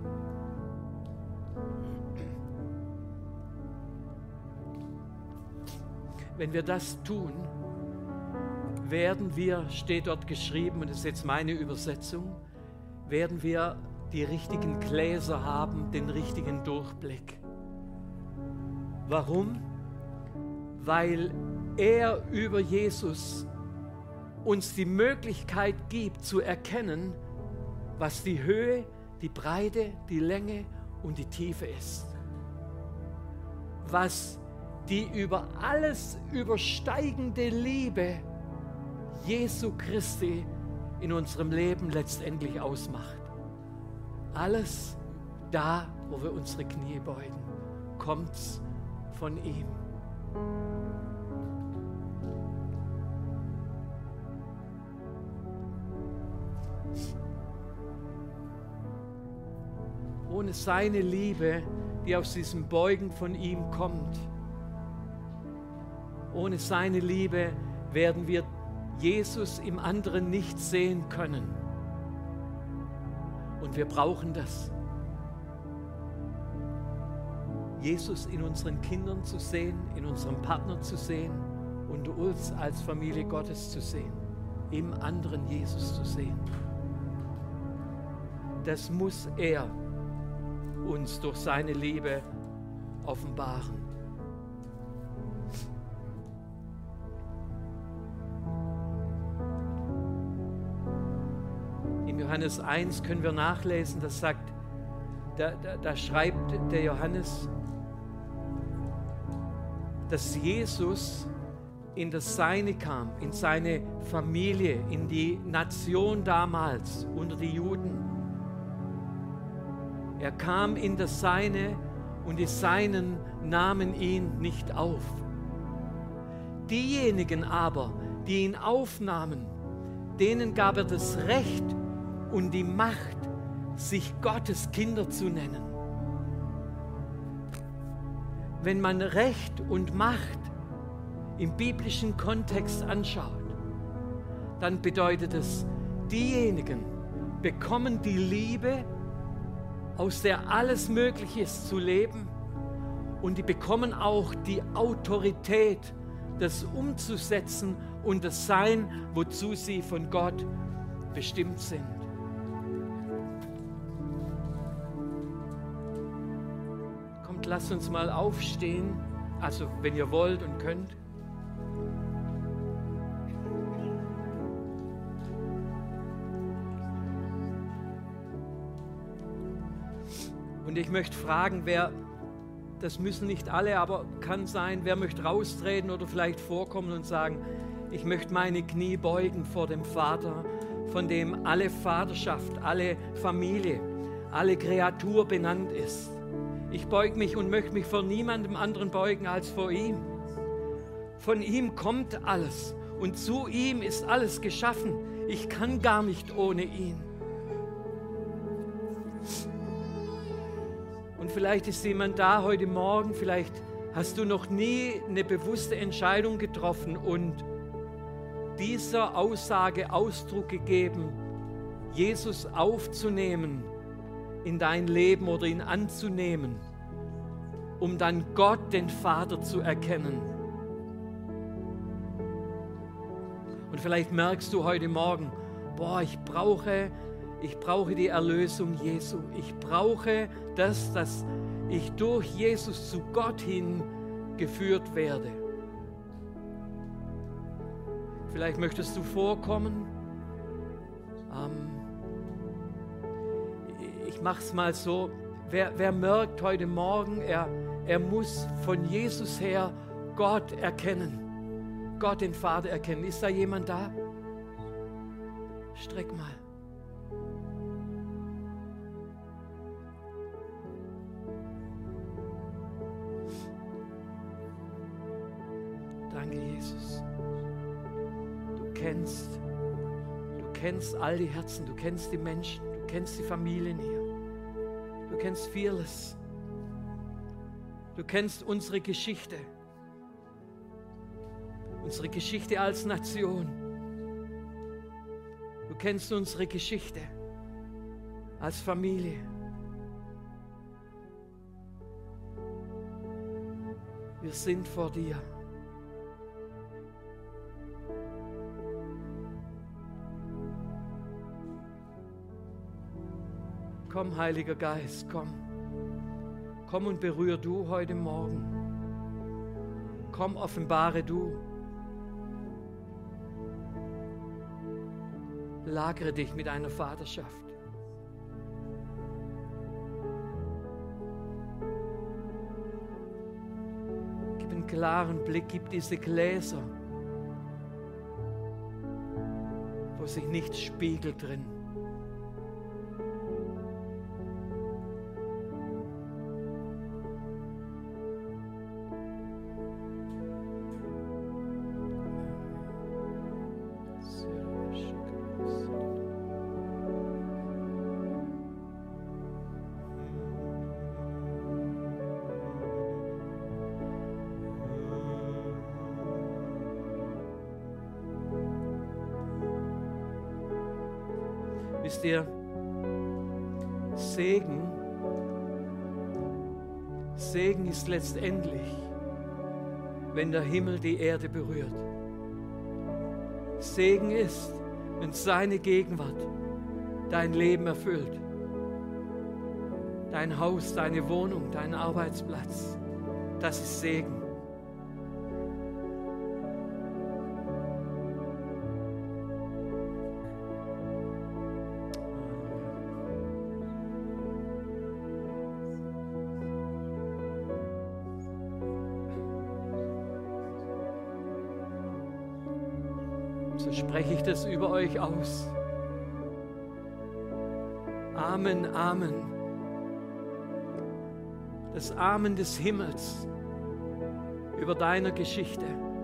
Wenn wir das tun, werden wir, steht dort geschrieben, und das ist jetzt meine Übersetzung, werden wir die richtigen Gläser haben, den richtigen Durchblick. Warum? Weil er über Jesus uns die Möglichkeit gibt zu erkennen, was die Höhe, die Breite, die Länge und die Tiefe ist. Was die über alles übersteigende Liebe Jesu Christi in unserem Leben letztendlich ausmacht. Alles da, wo wir unsere Knie beugen, kommt's von ihm. Ohne seine Liebe, die aus diesem Beugen von ihm kommt, ohne seine Liebe werden wir Jesus im anderen nicht sehen können. Und wir brauchen das. Jesus in unseren Kindern zu sehen, in unserem Partner zu sehen und uns als Familie Gottes zu sehen. Im anderen Jesus zu sehen. Das muss er uns durch seine Liebe offenbaren. Johannes 1 können wir nachlesen, das sagt, da schreibt der Johannes, dass Jesus in das Seine kam, in seine Familie, in die Nation damals unter die Juden. Er kam in das Seine und die Seinen nahmen ihn nicht auf. Diejenigen aber, die ihn aufnahmen, denen gab er das Recht und die Macht, sich Gottes Kinder zu nennen. Wenn man Recht und Macht im biblischen Kontext anschaut, dann bedeutet es, diejenigen bekommen die Liebe, aus der alles möglich ist zu leben, und die bekommen auch die Autorität, das umzusetzen und das Sein, wozu sie von Gott bestimmt sind. Kommt, lasst uns mal aufstehen, also wenn ihr wollt und könnt. Und ich möchte fragen, das müssen nicht alle, aber kann sein, wer möchte raustreten oder vielleicht vorkommen und sagen, ich möchte meine Knie beugen vor dem Vater, von dem alle Vaterschaft, alle Familie, alle Kreatur benannt ist. Ich beuge mich und möchte mich vor niemandem anderen beugen als vor ihm. Von ihm kommt alles und zu ihm ist alles geschaffen. Ich kann gar nicht ohne ihn. Und vielleicht ist jemand da heute Morgen, vielleicht hast du noch nie eine bewusste Entscheidung getroffen und dieser Aussage Ausdruck gegeben, Jesus aufzunehmen in dein Leben oder ihn anzunehmen, um dann Gott, den Vater, zu erkennen. Und vielleicht merkst du heute Morgen, ich brauche die Erlösung Jesu. Ich brauche das, dass ich durch Jesus zu Gott hin geführt werde. Vielleicht möchtest du vorkommen. Ich mache es mal so. Wer merkt heute Morgen, er muss von Jesus her Gott erkennen. Gott, den Vater, erkennen. Ist da jemand da? Streck mal. Danke, Jesus. Du kennst all die Herzen, du kennst die Menschen, du kennst die Familien hier. Du kennst vieles. Du kennst unsere Geschichte als Nation. Du kennst unsere Geschichte als Familie. Wir sind vor dir. Komm, Heiliger Geist, komm. Komm und berühr du heute Morgen. Komm, offenbare du. Lagere dich mit einer Vaterschaft. Gib einen klaren Blick, gib diese Gläser, wo sich nichts spiegelt drin. Wisst ihr, Segen ist letztendlich, wenn der Himmel die Erde berührt. Segen ist, wenn seine Gegenwart dein Leben erfüllt. Dein Haus, deine Wohnung, dein Arbeitsplatz, das ist Segen. So spreche ich das über euch aus. Amen, Amen. Das Amen des Himmels über deiner Geschichte.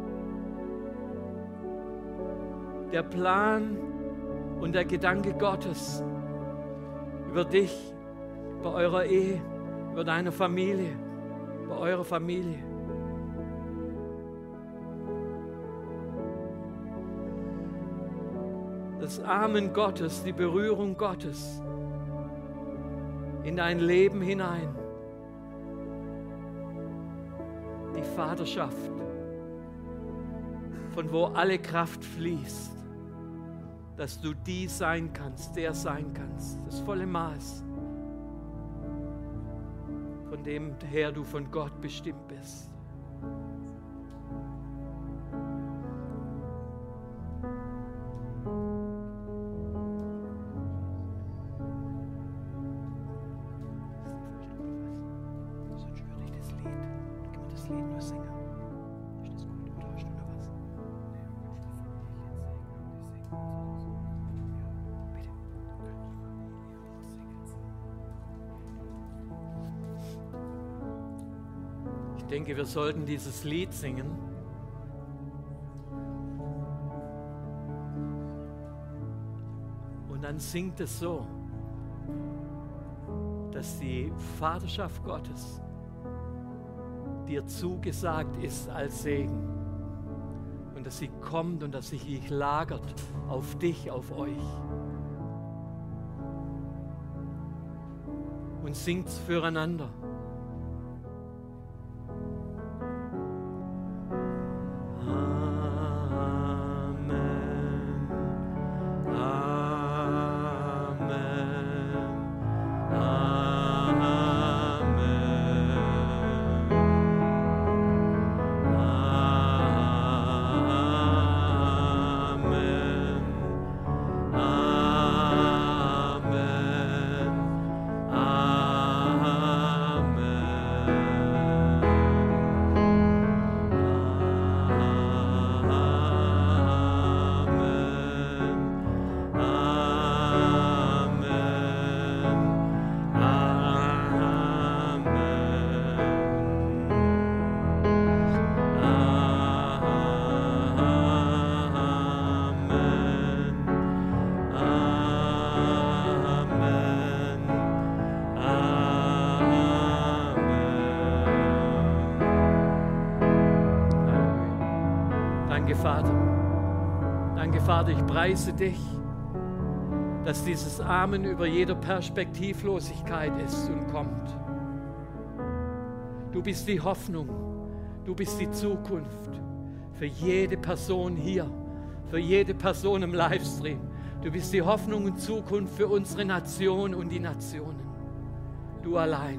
Der Plan und der Gedanke Gottes über dich, bei eurer Ehe, über deine Familie, bei eurer Familie. Das Amen Gottes, die Berührung Gottes in dein Leben hinein. Die Vaterschaft, von wo alle Kraft fließt, dass du die sein kannst, der sein kannst, das volle Maß, von dem her du von Gott bestimmt bist. Ich denke, wir sollten dieses Lied singen. Und dann singt es so, dass die Vaterschaft Gottes dir zugesagt ist als Segen. Und dass sie kommt und dass sich lagert auf dich, auf euch. Und singt's füreinander. Danke, Vater, ich preise dich, dass dieses Amen über jeder Perspektivlosigkeit ist und kommt. Du bist die Hoffnung, du bist die Zukunft für jede Person hier, für jede Person im Livestream. Du bist die Hoffnung und Zukunft für unsere Nation und die Nationen. Du allein.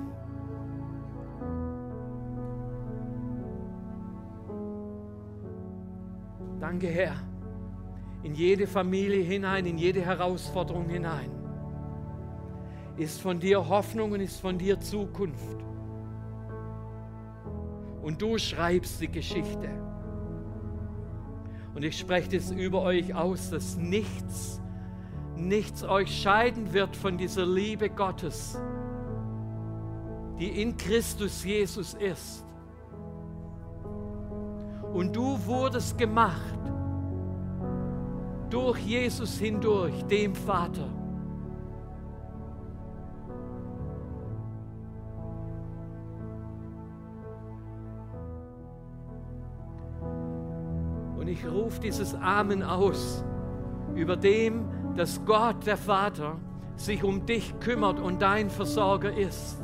Danke, Herr, in jede Familie hinein, in jede Herausforderung hinein, ist von dir Hoffnung und ist von dir Zukunft. Und du schreibst die Geschichte. Und ich spreche das über euch aus, dass nichts euch scheiden wird von dieser Liebe Gottes, die in Christus Jesus ist. Und du wurdest gemacht durch Jesus hindurch, dem Vater. Und ich rufe dieses Amen aus über dem, dass Gott, der Vater, sich um dich kümmert und dein Versorger ist.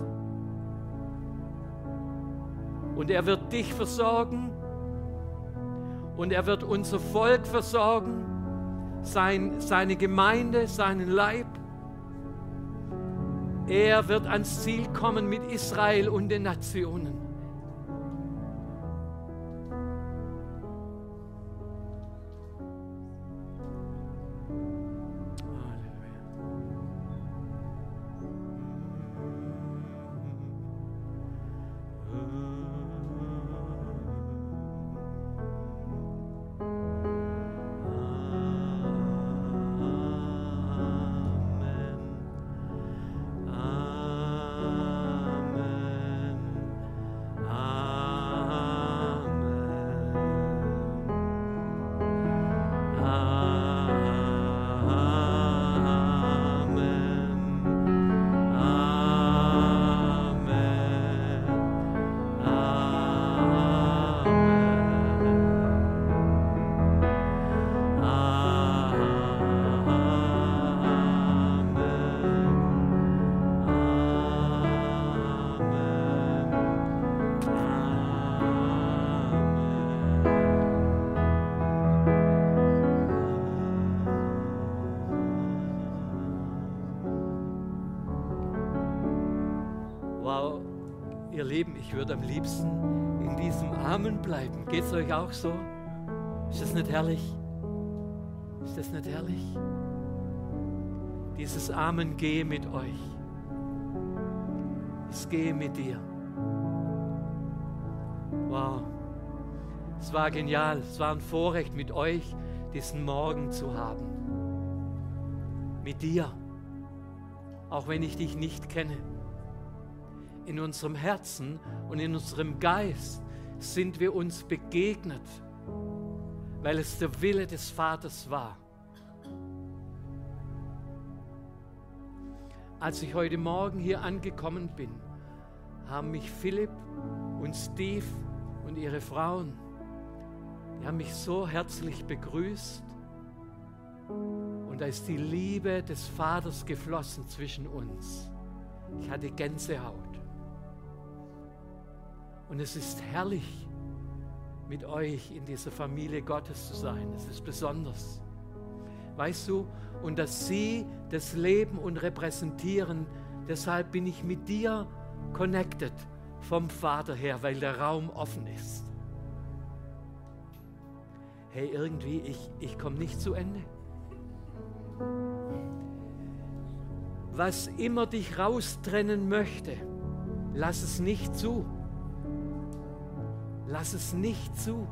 Und er wird dich versorgen und er wird unser Volk versorgen, seine Gemeinde, seinen Leib. Er wird ans Ziel kommen mit Israel und den Nationen. Ihr Lieben, ich würde am liebsten in diesem Amen bleiben. Geht es euch auch so? Ist das nicht herrlich? Ist das nicht herrlich? Dieses Amen gehe mit euch. Es gehe mit dir. Wow. Es war genial. Es war ein Vorrecht, mit euch diesen Morgen zu haben. Mit dir. Auch wenn ich dich nicht kenne. In unserem Herzen und in unserem Geist sind wir uns begegnet, weil es der Wille des Vaters war. Als ich heute Morgen hier angekommen bin, haben mich Philipp und Steve und ihre Frauen, die haben mich so herzlich begrüßt und da ist die Liebe des Vaters geflossen zwischen uns. Ich hatte Gänsehaut. Und es ist herrlich, mit euch in dieser Familie Gottes zu sein. Es ist besonders. Weißt du, und dass sie das leben und repräsentieren, deshalb bin ich mit dir connected vom Vater her, weil der Raum offen ist. Hey, irgendwie, ich komme nicht zu Ende. Was immer dich raustrennen möchte, lass es nicht zu. Lass es nicht zu.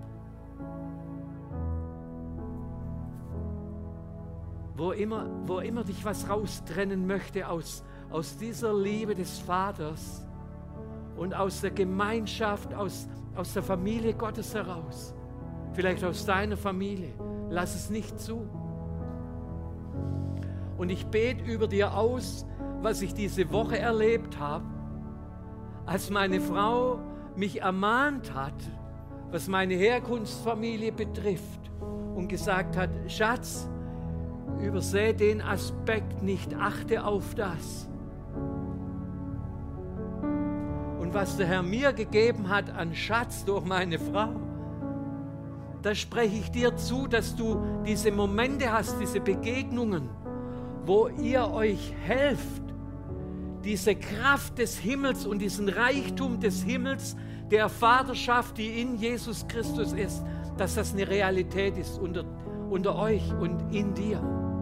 Wo immer dich was raustrennen möchte aus dieser Liebe des Vaters und aus der Gemeinschaft, aus der Familie Gottes heraus, vielleicht aus deiner Familie, lass es nicht zu. Und ich bete über dir aus, was ich diese Woche erlebt habe, als meine Frau mich ermahnt hat, was meine Herkunftsfamilie betrifft und gesagt hat, Schatz, übersehe den Aspekt nicht, achte auf das. Und was der Herr mir gegeben hat an Schatz durch meine Frau, da spreche ich dir zu, dass du diese Momente hast, diese Begegnungen, wo ihr euch helft, diese Kraft des Himmels und diesen Reichtum des Himmels, der Vaterschaft, die in Jesus Christus ist, dass das eine Realität ist unter euch und in dir.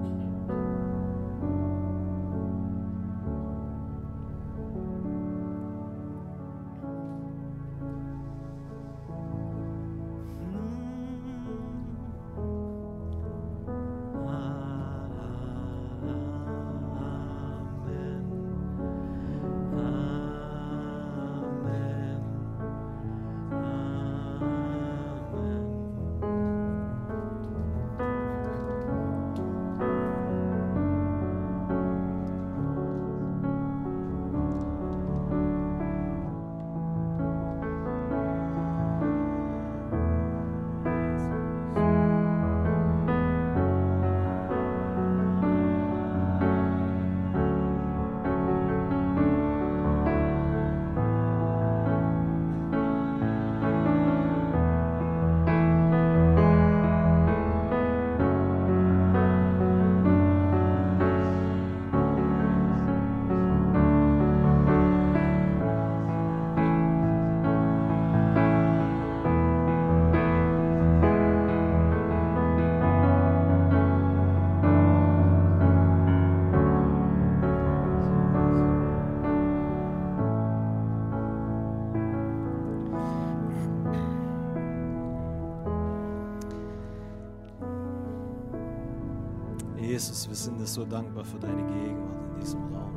Jesus, wir sind dir so dankbar für deine Gegenwart in diesem Raum.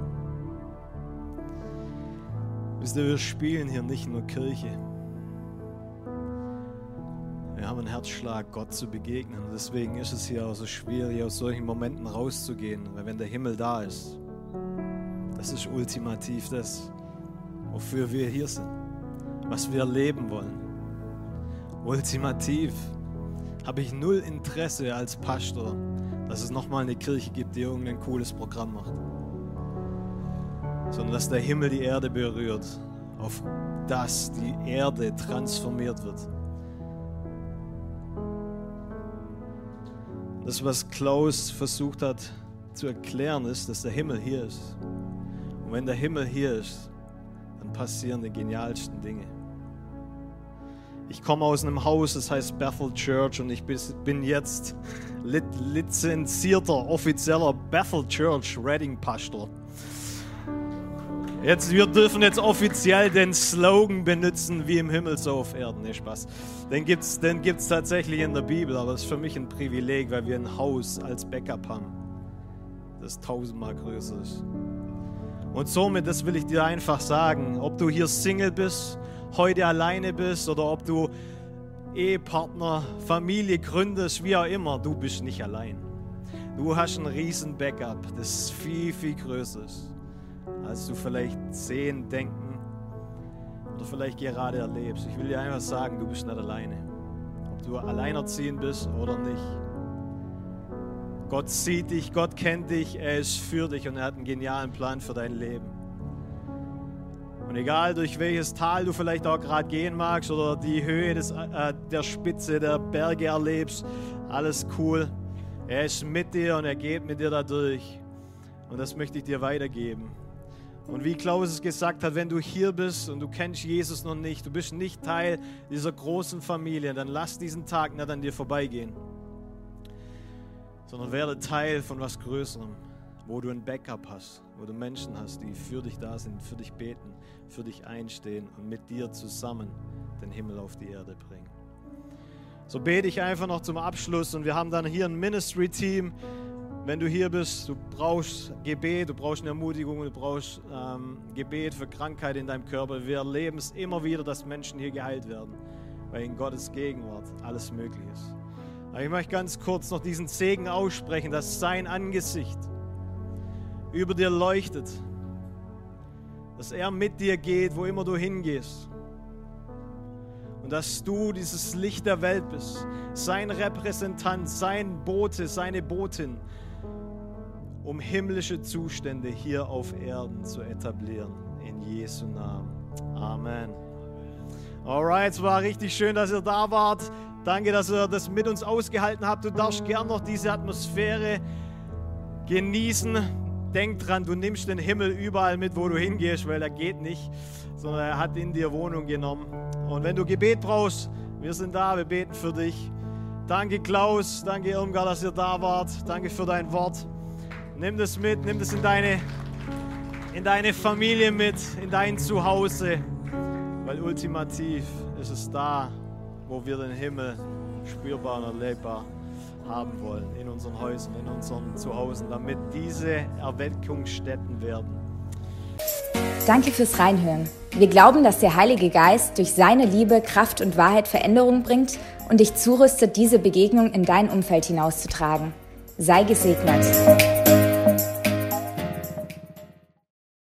Wisst ihr, wir spielen hier nicht nur Kirche. Wir haben einen Herzschlag, Gott zu begegnen. Und deswegen ist es hier auch so schwierig, aus solchen Momenten rauszugehen. Weil wenn der Himmel da ist, das ist ultimativ das, wofür wir hier sind. Was wir erleben wollen. Ultimativ habe ich null Interesse als Pastor, dass es nochmal eine Kirche gibt, die irgendein cooles Programm macht. Sondern dass der Himmel die Erde berührt, auf das die Erde transformiert wird. Das, was Klaus versucht hat zu erklären, ist, dass der Himmel hier ist. Und wenn der Himmel hier ist, dann dann passieren die genialsten Dinge. Ich komme aus einem Haus, das heißt Bethel Church, und ich bin jetzt lizenzierter, offizieller Bethel Church Reading Pastor. Wir dürfen jetzt offiziell den Slogan benutzen, wie im Himmel so auf Erden. Nee, Spaß. Den gibt's tatsächlich in der Bibel, aber das ist für mich ein Privileg, weil wir ein Haus als Backup haben, das 1000-mal größer ist. Und somit, das will ich dir einfach sagen, ob du hier Single bist, heute alleine bist oder ob du Ehepartner, Familie gründest, wie auch immer, du bist nicht allein. Du hast ein riesen Backup, das viel, viel größer ist, als du vielleicht sehen, denken oder vielleicht gerade erlebst. Ich will dir einfach sagen, du bist nicht alleine. Ob du alleinerziehend bist oder nicht. Gott sieht dich, Gott kennt dich, er ist für dich und er hat einen genialen Plan für dein Leben. Und egal durch welches Tal du vielleicht auch gerade gehen magst oder die Höhe der Spitze der Berge erlebst, alles cool. Er ist mit dir und er geht mit dir da durch. Und das möchte ich dir weitergeben. Und wie Klaus es gesagt hat, wenn du hier bist und du kennst Jesus noch nicht, du bist nicht Teil dieser großen Familie, dann lass diesen Tag nicht an dir vorbeigehen. Sondern werde Teil von was Größerem, wo du ein Backup hast, wo du Menschen hast, die für dich da sind, für dich beten, für dich einstehen und mit dir zusammen den Himmel auf die Erde bringen. So bete ich einfach noch zum Abschluss und wir haben dann hier ein Ministry-Team. Wenn du hier bist, du brauchst Gebet, du brauchst eine Ermutigung, du brauchst Gebet für Krankheit in deinem Körper. Wir erleben es immer wieder, dass Menschen hier geheilt werden, weil in Gottes Gegenwart alles möglich ist. Aber ich möchte ganz kurz noch diesen Segen aussprechen, dass sein Angesicht über dir leuchtet, dass er mit dir geht, wo immer du hingehst und dass du dieses Licht der Welt bist, sein Repräsentant, sein Bote, seine Botin, um himmlische Zustände hier auf Erden zu etablieren. In Jesu Namen. Amen. Alright, es war richtig schön, dass ihr da wart. Danke, dass ihr das mit uns ausgehalten habt. Du darfst gern noch diese Atmosphäre genießen. Denk dran, du nimmst den Himmel überall mit, wo du hingehst, weil er geht nicht, sondern er hat in dir Wohnung genommen. Und wenn du Gebet brauchst, wir sind da, wir beten für dich. Danke Klaus, danke Irmgard, dass ihr da wart. Danke für dein Wort. Nimm das mit, nimm das in deine Familie mit, in dein Zuhause, weil ultimativ ist es da, wo wir den Himmel spürbar und erlebbar haben wollen, in unseren Häusern, in unseren Zuhause, damit diese Erweckungsstätten werden. Danke fürs Reinhören. Wir glauben, dass der Heilige Geist durch seine Liebe, Kraft und Wahrheit Veränderung bringt und dich zurüstet, diese Begegnung in dein Umfeld hinauszutragen. Sei gesegnet.